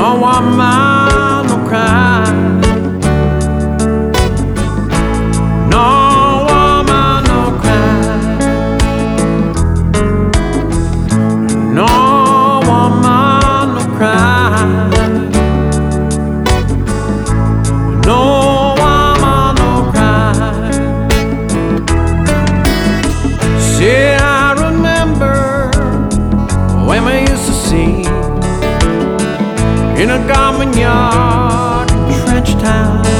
woman no cry. No woman no cry. No woman no cry. No woman no cry. See, I remember when we used to sing in a garment yard in Trench Town.